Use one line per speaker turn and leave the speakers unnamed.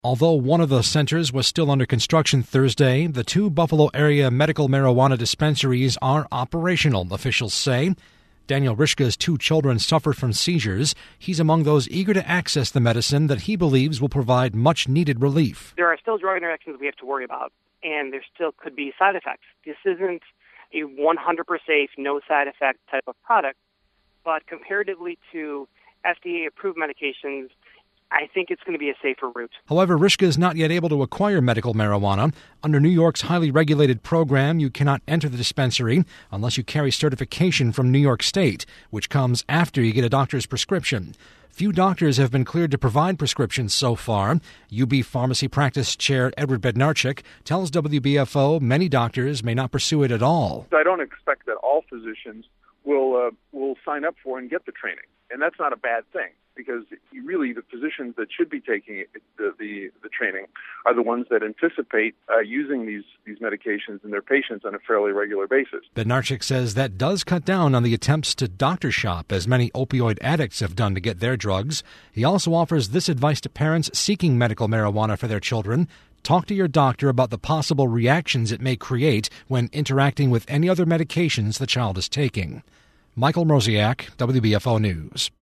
Although one of the centers was still under construction Thursday, the two Buffalo area medical marijuana dispensaries are operational, officials say. Daniel Rishka's two children suffered from seizures. He's among those eager to access the medicine that he believes will provide much-needed relief.
There are still drug interactions we have to worry about, and there still could be side effects. This isn't a 100% safe, no side effect type of product, but comparatively to FDA-approved medications, I think it's going to be a safer route.
However, Rishka is not yet able to acquire medical marijuana. Under New York's highly regulated program, you cannot enter the dispensary unless you carry certification from New York State, which comes after you get a doctor's prescription. Few doctors have been cleared to provide prescriptions so far. UB Pharmacy Practice Chair Edward Bednarczyk tells WBFO many doctors may not pursue it at all.
I don't expect that all physicians will sign up for and get the training, and that's not a bad thing, because really the physicians that should be taking the training are the ones that anticipate using these medications in their patients on a fairly regular basis.
Bednarczyk says that does cut down on the attempts to doctor shop, as many opioid addicts have done to get their drugs. He also offers this advice to parents seeking medical marijuana for their children. Talk to your doctor about the possible reactions it may create when interacting with any other medications the child is taking. Michael Mroziak, WBFO News.